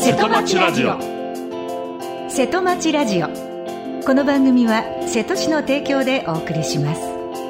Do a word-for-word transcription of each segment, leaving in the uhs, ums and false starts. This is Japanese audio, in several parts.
瀬戸町ラジオ。瀬戸町ラジオ、この番組は瀬戸市の提供でお送りします。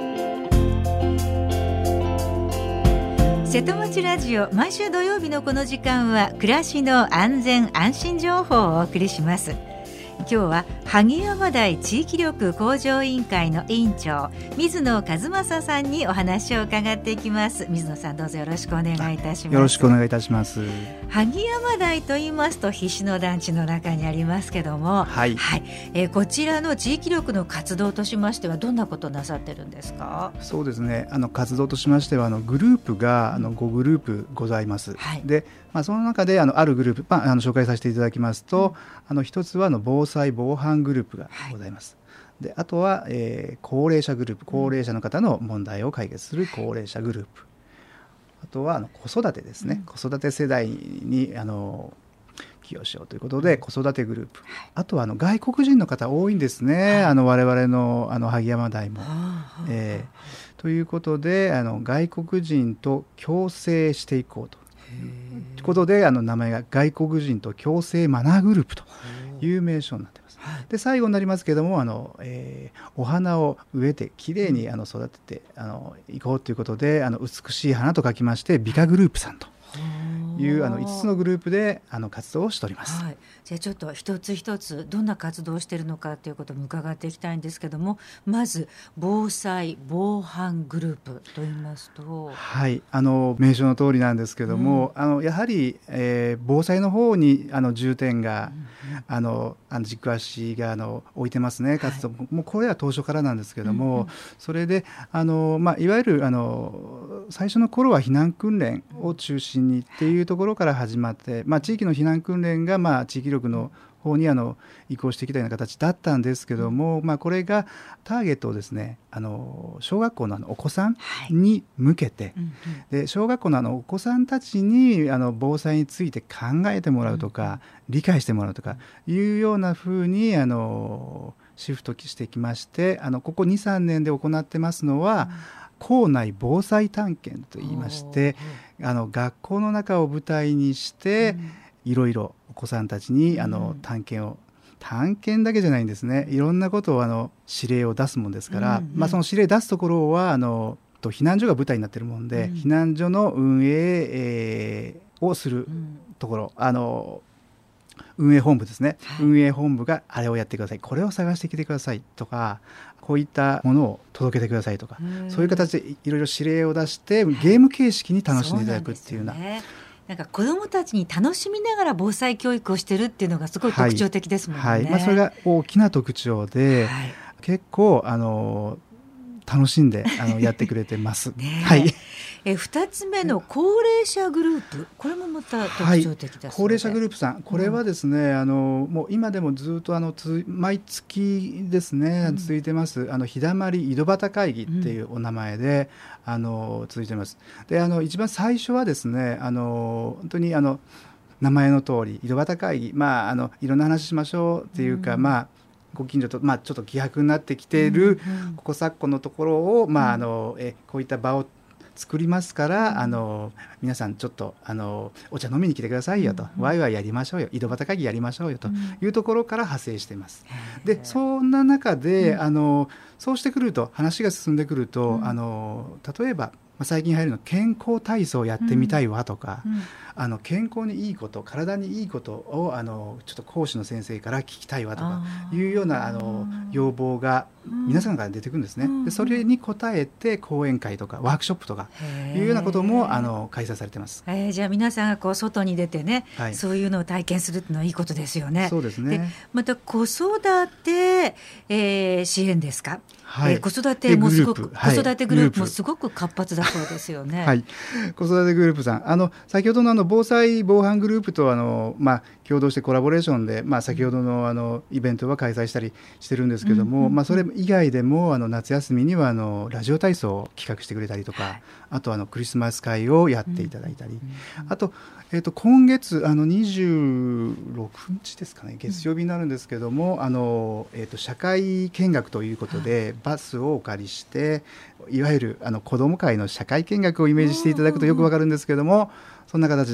瀬戸町ラジオ、毎週土曜日のこの時間は暮らしの安全安心情報をお送りします。今日は萩山台地域力向上委員会の委員長水野和正さんにお話を伺っていきます。水野さん、どうぞよろしくお願いいたします。 よろしくお願いいたします。 萩山台と言いますと菱野団地の中にありますけども、 はいはい、えー、こちらの地域力の活動としましてはどんなことをなさってるんですか？ そうですね、あの活動としましてはあのグループがあのごグループございます、はい。でまあ、その中であのあるグループ、まあ、あの紹介させていただきますと、うん、あの一つはあの防災防犯グループがございます、はい。であとは、えー、高齢者グループ、高齢者の方の問題を解決する高齢者グループ、あとはあの子育てですね、うん、子育て世代にあの寄与しようということで子育てグループ、はい、あとはあの外国人の方多いんですね、はい、あの我々 の, あの萩山台も、えー、ということであの外国人と共生していこうとということであの名前が外国人と共生マナーグループという名称になっています。で最後になりますけれどもあの、えー、お花を植えてきれいにあの育ててあのいこうということであの美しい花と書きまして美化グループさんというあのいつつのグループであの活動をしております、はい。 じゃあちょっと一つ一つどんな活動をしているのかということも伺っていきたいんですけども、まず防災防犯グループといいますと、 はい、あの名称の通りなんですけども、うん、あのやはり、えー、防災の方にあの重点が、うんうん、あのあの軸足があの置いてますね活動、はい、もうこれは当初からなんですけども、うんうん、それであの、まあ、いわゆるあの最初の頃は避難訓練を中心にっていうところから始まって、まあ、地域の避難訓練が、まあ、地域力の方にあの移行してきたような形だったんですけども、まあ、これがターゲットをですねあの小学校のあのお子さんに向けて、はい、で小学校のあのお子さんたちにあの防災について考えてもらうとか、うん、理解してもらうとかいうようなふうにあのシフトしてきまして、あのここ にさんねんで行ってますのは、うん、校内防災探検といいまして、あの学校の中を舞台にして、うん、いろいろお子さんたちにあの探検を、探検だけじゃないんですね、いろんなことをあの指令を出すもんですから、うんうん、まあ、その指令出すところはあの避難所が舞台になっているもんで、うん、避難所の運営、えー、をするところ、あの運営本部ですね、はい、運営本部があれをやってください、これを探してきてくださいとか、こういったものを届けてくださいとか、そういう形でいろいろ指令を出してゲーム形式に楽しんでいただくっていうような、はい、 なんなんか子どもたちに楽しみながら防災教育をしてるっていうのがすごい特徴的ですもんね、 はいはい、まあ、それが大きな特徴で、はい、結構あの楽しんであのやってくれてますね、はい。 えふたつめの高齢者グループ、これもまた特徴的だそうで、はい、 高齢者グループさん、これはですね、うん、あのもう今でもずっとあのつ毎月ですね、うん、続いてますあの日だまり井戸端会議っていうお名前で、うん、あの続いてます。であの一番最初はですねあの本当にあの名前の通り井戸端会議、まあ、あのいろんな話しましょうっていうか、うん、まあご近所と、まあ、ちょっと希薄になってきている、うんうん、ここ昨今のところを、まあ、あのえこういった場を作りますから、うん、あの皆さんちょっとあのお茶飲みに来てくださいよと、うんうん、ワイワイやりましょうよ、井戸端会議やりましょうよというところから派生しています、うん、でそんな中で、うん、あのそうしてくると話が進んでくると、うん、あの例えば最近流行るの健康体操やってみたいわとか、うんうん、あの健康にいいこと、体にいいことをあのちょっと講師の先生から聞きたいわとかいうようなあの要望が皆さんから出てくるんですね、うん、でそれに応えて講演会とかワークショップとかいうようなこともあの開催されています。 えー、じゃあ皆さんがこう外に出てね、はい、そういうのを体験するっていうのはいいことですよね。 そうですね。 でまた子育て、えー、支援ですか、 はい、 えー、子育てもすごく、はい、子育てグループもすごく活発だそうですよね。 はい、子育てグループさん、あの先ほどのあの防災防犯グループとあの、まあ、共同してコラボレーションで、まあ、先ほど の, あのイベントは開催したりしてるんですけども、うんうんうん、まあ、それ以外でもあの夏休みにはあのラジオ体操を企画してくれたりとか、はい、あとあのクリスマス会をやっていただいたり、うんうんうん、あと、えー、と今月あのにじゅうろくにちですかね、月曜日になるんですけども、うん、あのえー、と社会見学ということで、はい、バスをお借りしていわゆるあの子ども会の社会見学をイメージしていただくとよくわかるんですけども、そんな形で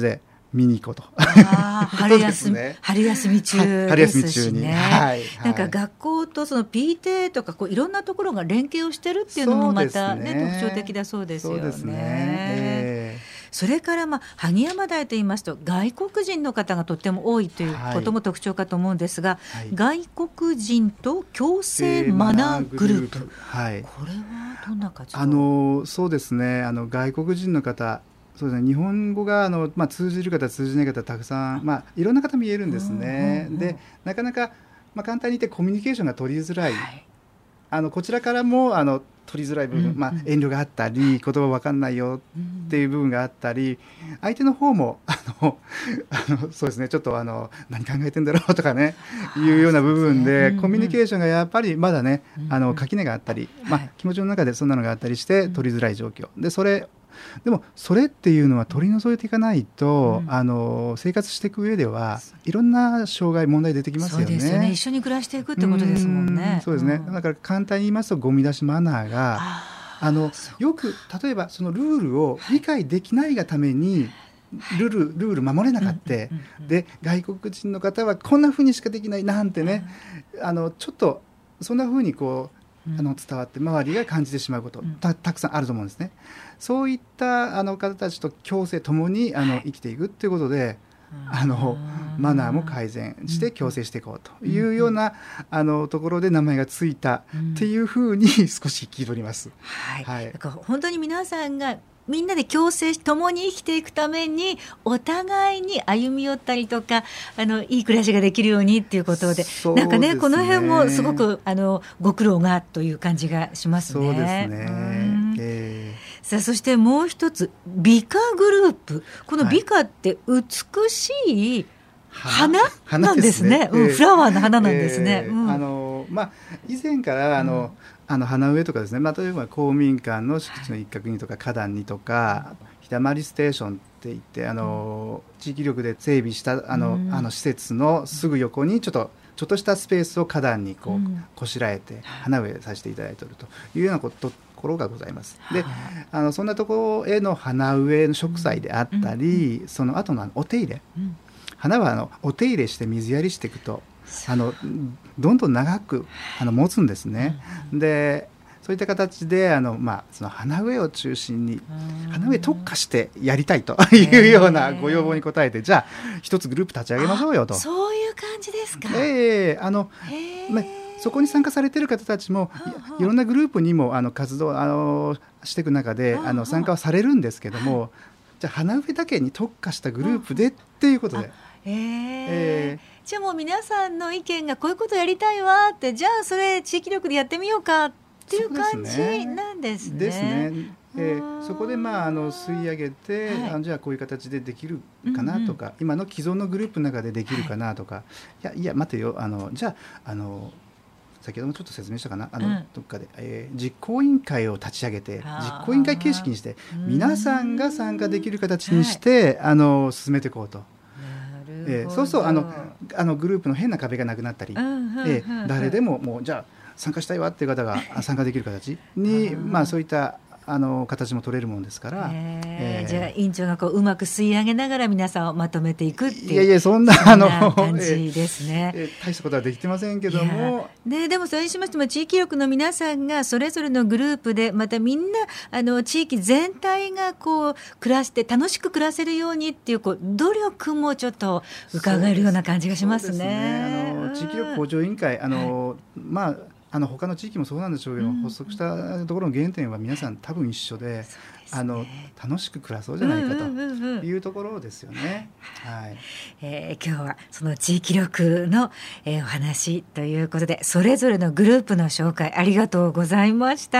見に行こうと。 あ春休み、ね、春休み中ですしね。 春休み中に、はい、 なんか学校とその ピーティー とかこういろんなところが連携をしてるっていうのもまた、ねね、特徴的だそうですよね。 そうですね、えーそれから、まあ、萩山台といいますと外国人の方がとっても多いということも特徴かと思うんですが、はい、外国人と共生マナーグループ、 はい、 これはどんな活動？ あのそうですね、あの外国人の方、そうですね、日本語があの、まあ、通じる方通じない方たくさん、まあ、いろんな方見えるんですね、うんうんうん、でなかなか、まあ、簡単に言ってコミュニケーションが取りづらい、はい、あのこちらからもあの取りづらい部分、うんうんまあ、遠慮があったり言葉分かんないよっていう部分があったり、相手の方もあのあのそうですね、ちょっとあの何考えてんだろうとかねいうような部分で、コミュニケーションがやっぱりまだね、あの垣根があったり、まあ、気持ちの中でそんなのがあったりして取りづらい状況で、それでもそれっていうのは取り除いていかないと、うん、あの生活していく上ではいろんな障害問題出てきますよね。 そうですよね、一緒に暮らしていくってことですもんね。 そうですね、うん、だから簡単に言いますとゴミ出しマナーがあのよく例えばそのルールを理解できないがためにルール、ルール守れなかった、うんうんうん、で外国人の方はこんな風にしかできないなんてね、うん、あのちょっとそんな風にこうあの伝わって周りが感じてしまうこと た, たくさんあると思うんですね。そういったあの方たちと共生ともにあの生きていくということで、あのマナーも改善して共生していこうというようなあのところで名前がついたっていうふうに少し聞いております。 はいはい、だから本当に皆さんがみんなで共生し共に生きていくためにお互いに歩み寄ったりとか、あのいい暮らしができるようにっていうことで、 そうですね、 なんかねこの辺もすごくあのご苦労がという感じがしますね。 そうですね、えー、さあそしてもう一つ美化グループ、この美化って美しい花なんですね、うん、フラワーの花なんですね、 えーうん、あのまあ、以前からあの、うんあの花植えとかですね、まあ、例えば公民館の敷地の一角にとか花壇にとか、ひだまりステーションっていってあの地域力で整備したあの、うん、あの施設のすぐ横にちょっとちょっとしたスペースを花壇にこう、うん、こしらえて花植えさせていただいているというようなことところがございます。で、あのそんなところへの花植えの植栽であったり、うん、その後のお手入れ、うん、花はあのお手入れして水やりしていくとあのどんどん長くあの持つんですね、うん、でそういった形であの、まあ、その花植えを中心に花植え特化してやりたいというようなご要望に応えて、じゃあ一つグループ立ち上げましょうよと。 そういう感じですか。 えー、あのまあそこに参加されている方たちも い, いろんなグループにもあの活動あのしていく中であの参加はされるんですけども、じゃあ花植えだけに特化したグループでっていうことで、 えーえーじゃあもう皆さんの意見がこういうことやりたいわって、じゃあそれ地域力でやってみようかっていう感じなんですね。 ですね。えー、そこで、まあ、あの吸い上げて、はい、あのじゃあこういう形でできるかなとか、うんうん、今の既存のグループの中でできるかなとか、はい、いやいや待てよ、あのじゃあ、あの先ほどもちょっと説明したかな、あの、うん、どっかで、えー、実行委員会を立ち上げて実行委員会形式にして皆さんが参加できる形にして、はい、あの進めていこうと。えー、そうするとあのあのグループの変な壁がなくなったり、うんうんうん、えー、誰でももうじゃあ参加したいわっていう方が参加できる形にまあそういったあの形も取れるものですから、 えー、じゃあ委員長がこううまく吸い上げながら皆さんをまとめていくっていう、 いやいやそんなあの感じですね、 えーえー、大したことはできてませんけども、 で, でもそれにしましても地域力の皆さんがそれぞれのグループでまたみんなあの地域全体がこう暮らして楽しく暮らせるようにっていう、こう努力もちょっと伺えるような感じがしますね。 そうですね、あの地域力向上委員会あの、はい、まああの他の地域もそうなんでしょうけど、うん、発足したところの原点は皆さん多分一緒 で, で、ね、あの楽しく暮らそうじゃないかというところですよね、はい、 えー、今日はその地域力の、えー、お話ということで、それぞれのグループの紹介ありがとうございました、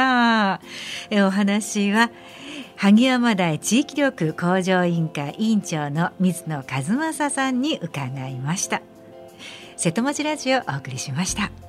えー、お話は萩山台地域力向上委員会委員長の水野和正さんに伺いました。瀬戸町ラジオをお送りしました。